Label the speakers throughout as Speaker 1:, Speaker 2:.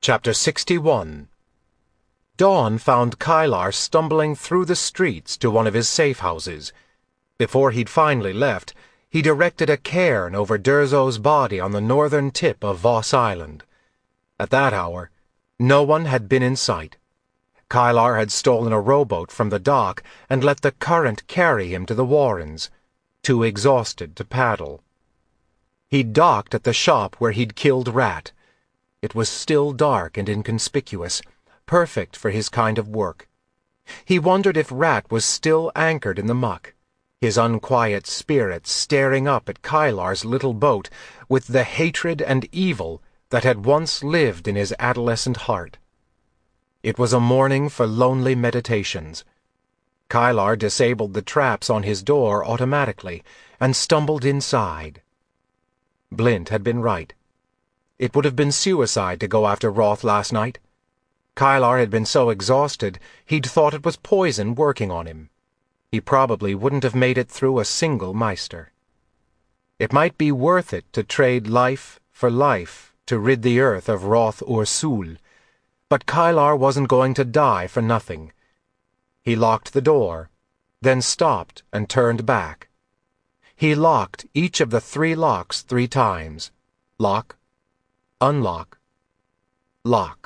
Speaker 1: Chapter 61. Dawn found Kylar stumbling through the streets to one of his safe houses. Before he'd finally left, he directed a cairn over Durzo's body on the northern tip of Voss Island. At that hour, no one had been in sight. Kylar had stolen a rowboat from the dock and let the current carry him to the Warrens, too exhausted to paddle. He'd docked at the shop where he'd killed Rat. It was still dark and inconspicuous, perfect for his kind of work. He wondered if Rat was still anchored in the muck, his unquiet spirit staring up at Kylar's little boat with the hatred and evil that had once lived in his adolescent heart. It was a morning for lonely meditations. Kylar disabled the traps on his door automatically and stumbled inside. Blint had been right. It would have been suicide to go after Roth last night. Kylar had been so exhausted he'd thought it was poison working on him. He probably wouldn't have made it through a single Meister. It might be worth it to trade life for life to rid the earth of Roth Ursul, but Kylar wasn't going to die for nothing. He locked the door, then stopped and turned back. He locked each of the 3 locks 3 times. Lock, unlock, lock.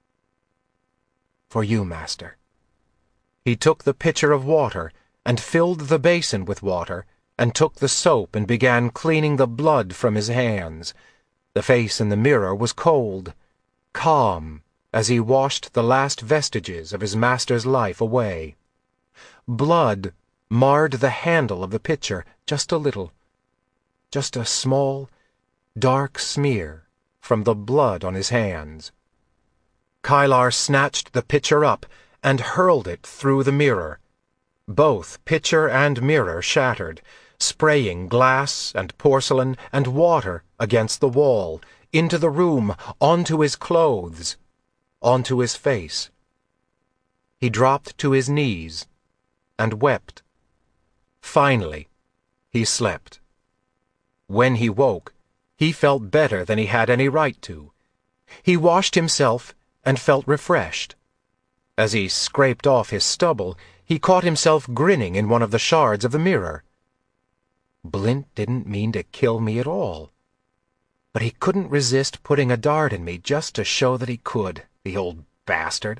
Speaker 1: For you, Master. He took the pitcher of water and filled the basin with water and took the soap and began cleaning the blood from his hands. The face in the mirror was cold, calm, as he washed the last vestiges of his master's life away. Blood marred the handle of the pitcher just a little, just a small, dark smear from the blood on his hands. Kylar snatched the pitcher up and hurled it through the mirror. Both pitcher and mirror shattered, spraying glass and porcelain and water against the wall, into the room, onto his clothes, onto his face. He dropped to his knees and wept. Finally, he slept. When he woke, he felt better than he had any right to. He washed himself and felt refreshed. As he scraped off his stubble, he caught himself grinning in one of the shards of the mirror. Blint didn't mean to kill me at all. But he couldn't resist putting a dart in me just to show that he could, the old bastard.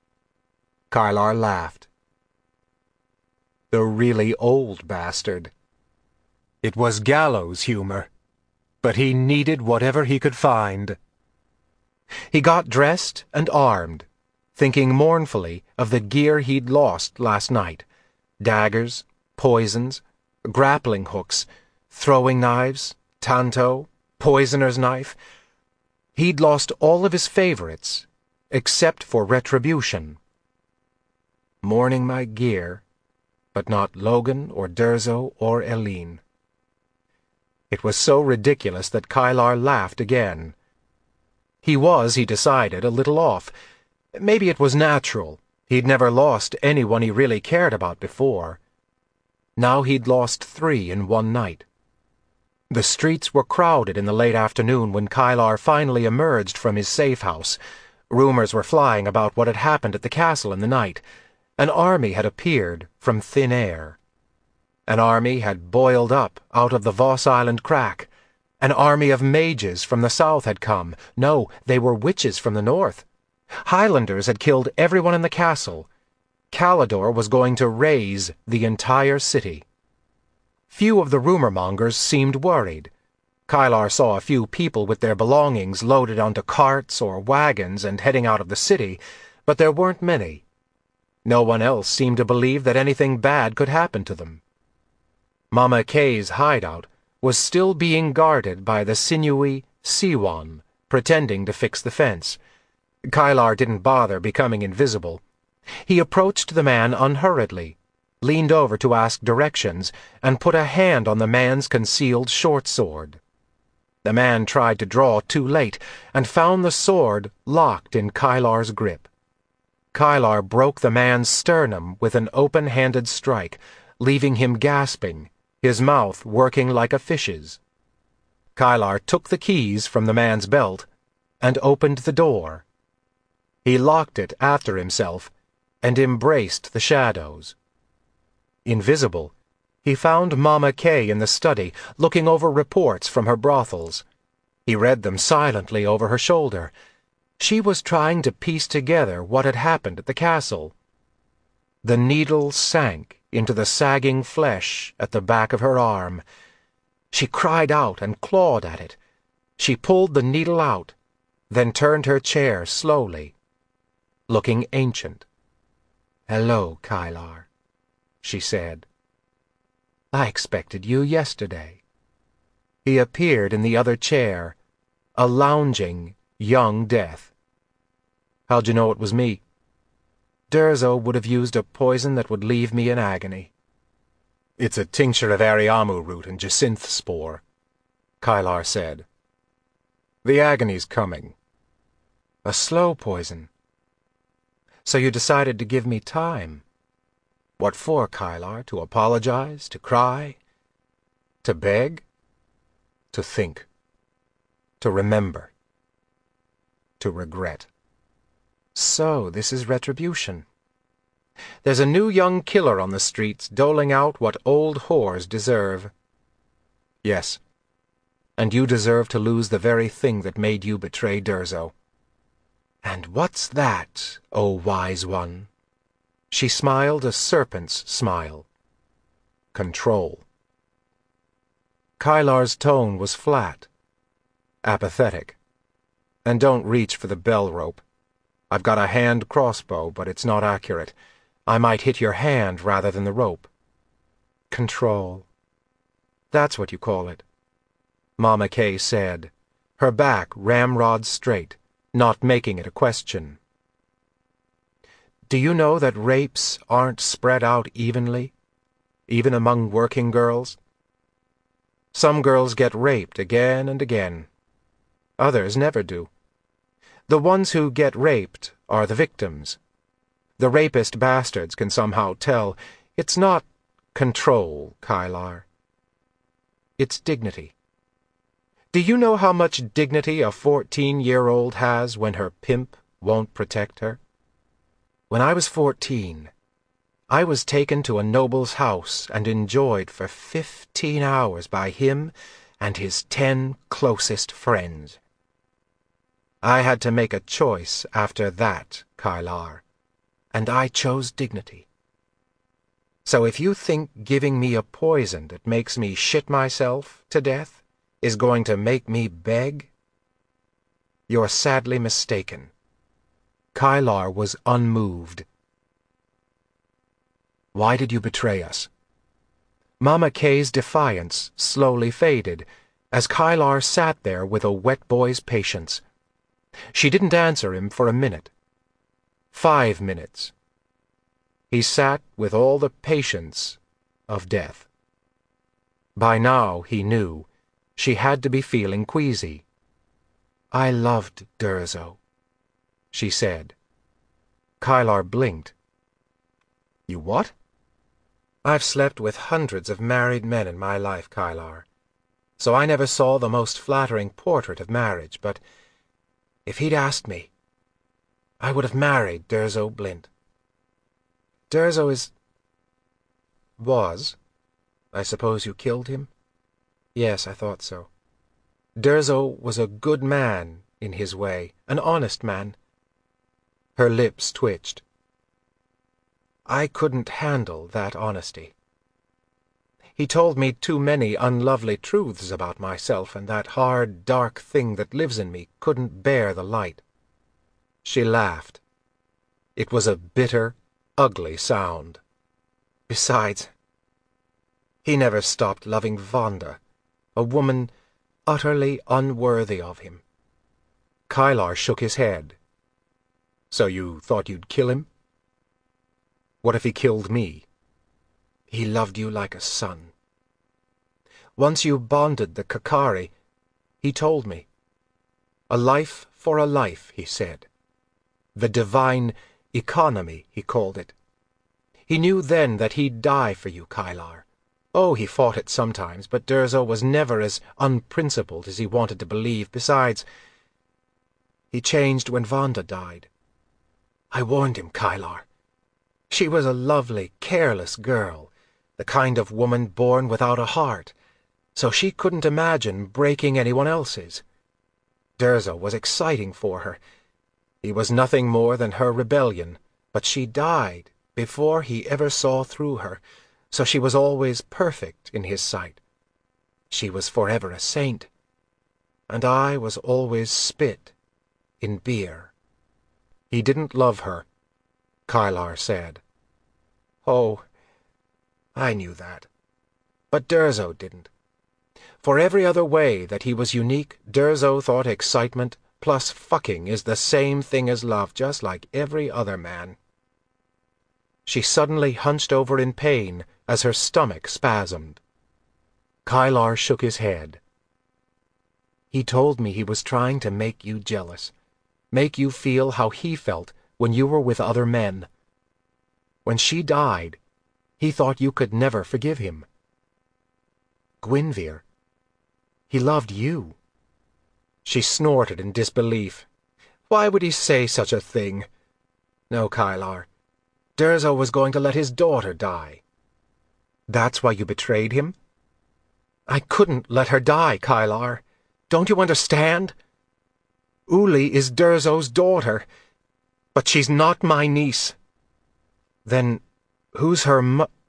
Speaker 1: Kylar laughed. The really old bastard. It was gallows humor, but he needed whatever he could find. He got dressed and armed, thinking mournfully of the gear he'd lost last night. Daggers, poisons, grappling hooks, throwing knives, tanto, poisoner's knife. He'd lost all of his favorites, except for retribution. Mourning my gear, but not Logan or Durzo or Eileen. It was so ridiculous that Kylar laughed again. He was, he decided, a little off. Maybe it was natural. He'd never lost anyone he really cared about before. Now he'd lost 3 in one night. The streets were crowded in the late afternoon when Kylar finally emerged from his safe house. Rumors were flying about what had happened at the castle in the night. An army had appeared from thin air. An army had boiled up out of the Voss Island crack. An army of mages from the south had come. No, they were witches from the north. Highlanders had killed everyone in the castle. Calidor was going to raze the entire city. Few of the rumor-mongers seemed worried. Kylar saw a few people with their belongings loaded onto carts or wagons and heading out of the city, but there weren't many. No one else seemed to believe that anything bad could happen to them. Mama Kay's hideout was still being guarded by the sinewy Siwan, pretending to fix the fence. Kylar didn't bother becoming invisible. He approached the man unhurriedly, leaned over to ask directions, and put a hand on the man's concealed short sword. The man tried to draw too late, and found the sword locked in Kylar's grip. Kylar broke the man's sternum with an open-handed strike, leaving him gasping, his mouth working like a fish's. Kylar took the keys from the man's belt and opened the door. He locked it after himself and embraced the shadows. Invisible, he found Mama Kay in the study, looking over reports from her brothels. He read them silently over her shoulder. She was trying to piece together what had happened at the castle. The needle sank into the sagging flesh at the back of her arm. She cried out and clawed at it. She pulled the needle out, then turned her chair slowly, looking ancient. "Hello, Kylar," she said. "I expected you yesterday." He appeared in the other chair, a lounging, young Death. "How'd you know it was me?" "Durzo would have used a poison that would leave me in agony." "It's a tincture of Ariamu root and jacinth spore," Kylar said. "The agony's coming." "A slow poison. So you decided to give me time. What for, Kylar? To apologize? To cry? To beg? To think. To remember. To regret. So this is retribution. There's a new young killer on the streets doling out what old whores deserve. Yes. And you deserve to lose the very thing that made you betray Durzo. And what's that, O wise one? She smiled a serpent's smile. Control. Kylar's tone was flat, apathetic. And don't reach for the bell rope. I've got a hand crossbow, but it's not accurate. I might hit your hand rather than the rope. Control. That's what you call it, Mama Kay said, her back ramrod straight, not making it a question. Do you know that rapes aren't spread out evenly, even among working girls? Some girls get raped again and again. Others never do. The ones who get raped are the victims. The rapist bastards can somehow tell. It's not control, Kylar. It's dignity. Do you know how much dignity a 14-year-old has when her pimp won't protect her? When I was 14, I was taken to a noble's house and enjoyed for 15 hours by him and his 10 closest friends. I had to make a choice after that, Kylar, and I chose dignity. So if you think giving me a poison that makes me shit myself to death is going to make me beg, you're sadly mistaken. Kylar was unmoved. Why did you betray us? Mama Kay's defiance slowly faded as Kylar sat there with a wet boy's patience. She didn't answer him for a minute. 5 minutes. He sat with all the patience of death. By now, he knew, she had to be feeling queasy. I loved Durzo, she said. Kylar blinked. You what? I've slept with hundreds of married men in my life, Kylar, so I never saw the most flattering portrait of marriage, but if he'd asked me, I would have married Durzo Blint. Durzo was. I suppose you killed him? Yes, I thought so. Durzo was a good man in his way, an honest man. Her lips twitched. I couldn't handle that honesty. He told me too many unlovely truths about myself, and that hard, dark thing that lives in me couldn't bear the light. She laughed. It was a bitter, ugly sound. Besides, he never stopped loving Vonda, a woman utterly unworthy of him. Kylar shook his head. So you thought you'd kill him? What if he killed me? He loved you like a son. Once you bonded the Kakari, he told me. A life for a life, he said. The divine economy, he called it. He knew then that he'd die for you, Kylar. Oh, he fought it sometimes, but Durzo was never as unprincipled as he wanted to believe. Besides, he changed when Vonda died. I warned him, Kylar. She was a lovely, careless girl, the kind of woman born without a heart, so she couldn't imagine breaking anyone else's. Durzo was exciting for her. He was nothing more than her rebellion, but she died before he ever saw through her, so she was always perfect in his sight. She was forever a saint, and I was always spit in beer. He didn't love her, Kylar said. Oh, I knew that. But Durzo didn't. For every other way that he was unique, Durzo thought excitement plus fucking is the same thing as love, just like every other man. She suddenly hunched over in pain as her stomach spasmed. Kylar shook his head. He told me he was trying to make you jealous, make you feel how he felt when you were with other men. When she died, he thought you could never forgive him. Gwynvere, he loved you. She snorted in disbelief. Why would he say such a thing? No, Kylar. Durzo was going to let his daughter die. That's why you betrayed him? I couldn't let her die, Kylar. Don't you understand? Uli is Durzo's daughter, but she's not my niece. Then who's her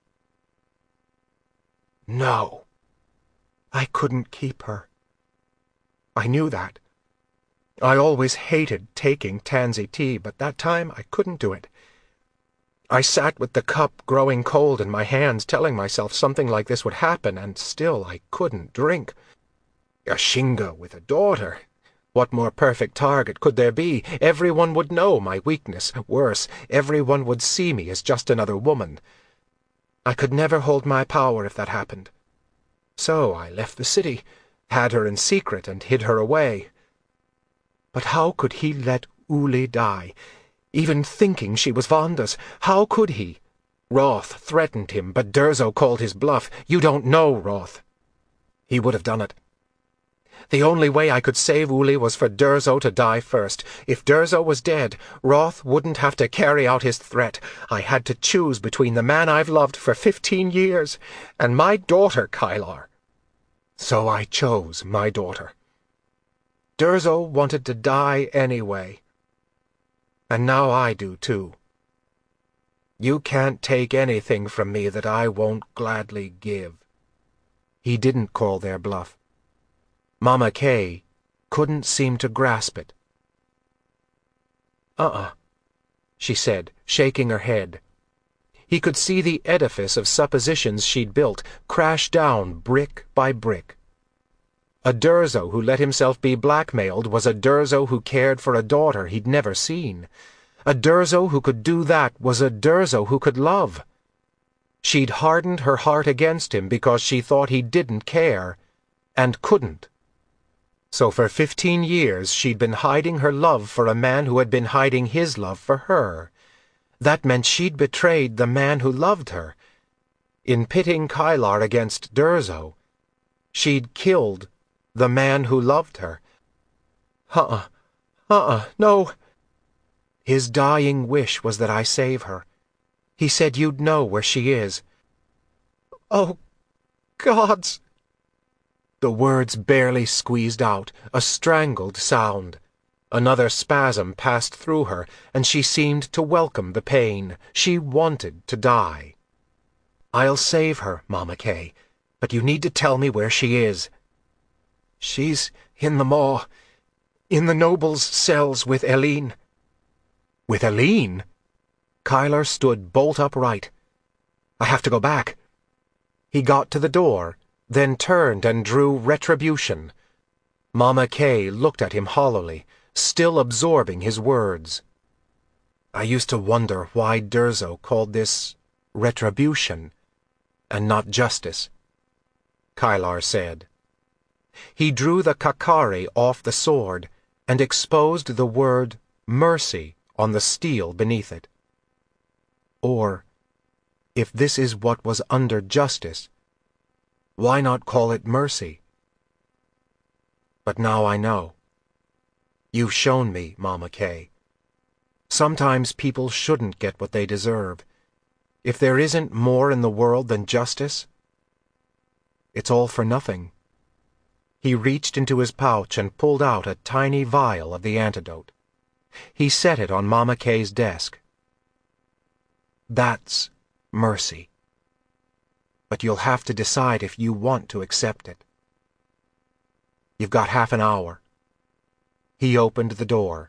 Speaker 1: No. I couldn't keep her. I knew that. I always hated taking tansy tea, but that time I couldn't do it. I sat with the cup growing cold in my hands, telling myself something like this would happen, and still I couldn't drink. A Shinga with a daughter. What more perfect target could there be? Everyone would know my weakness. Worse, everyone would see me as just another woman. I could never hold my power if that happened. So I left the city, had her in secret, and hid her away. But how could he let Uli die? Even thinking she was Vonda's, how could he? Roth threatened him, but Durzo called his bluff. You don't know Roth. He would have done it. The only way I could save Uli was for Durzo to die first. If Durzo was dead, Roth wouldn't have to carry out his threat. I had to choose between the man I've loved for 15 years and my daughter, Kylar. So I chose my daughter. Durzo wanted to die anyway. And now I do, too. You can't take anything from me that I won't gladly give. He didn't call their bluff. Mama Kay couldn't seem to grasp it. She said, shaking her head. He could see the edifice of suppositions she'd built crash down brick by brick. A Durzo who let himself be blackmailed was a Durzo who cared for a daughter he'd never seen. A Durzo who could do that was a Durzo who could love. She'd hardened her heart against him because she thought he didn't care, and couldn't. So for 15 years she'd been hiding her love for a man who had been hiding his love for her. That meant she'd betrayed the man who loved her. In pitting Kylar against Durzo, she'd killed the man who loved her. No. His dying wish was that I save her. He said you'd know where she is. Oh, gods! The words barely squeezed out, a strangled sound. Another spasm passed through her, and she seemed to welcome the pain. She wanted to die. I'll save her, Mama Kay, but you need to tell me where she is. She's in the maw, in the nobles' cells with Eileen. With Eileen? Kylar stood bolt upright. I have to go back. He got to the door, then turned and drew retribution. Mama Kay looked at him hollowly, still absorbing his words. I used to wonder why Durzo called this retribution and not justice, Kylar said. He drew the Kakari off the sword and exposed the word mercy on the steel beneath it. Or, if this is what was under justice, why not call it mercy? But now I know. You've shown me, Mama Kay. Sometimes people shouldn't get what they deserve. If there isn't more in the world than justice, it's all for nothing. He reached into his pouch and pulled out a tiny vial of the antidote. He set it on Mama Kay's desk. That's mercy. But you'll have to decide if you want to accept it. You've got half an hour. He opened the door.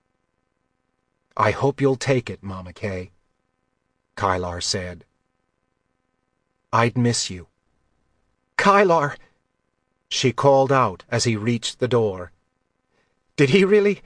Speaker 1: I hope you'll take it, Mama Kay, Kylar said. I'd miss you. Kylar! She called out as he reached the door. Did he really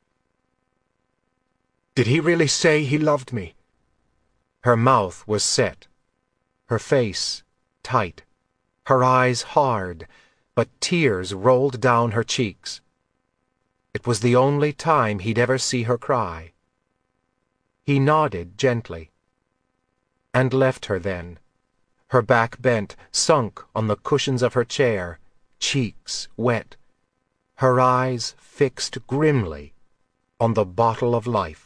Speaker 1: say he loved me? Her mouth was set, her face tight, her eyes hard, but tears rolled down her cheeks. It was the only time he'd ever see her cry. He nodded gently, and left her then, her back bent, sunk on the cushions of her chair, cheeks wet, her eyes fixed grimly on the bottle of life.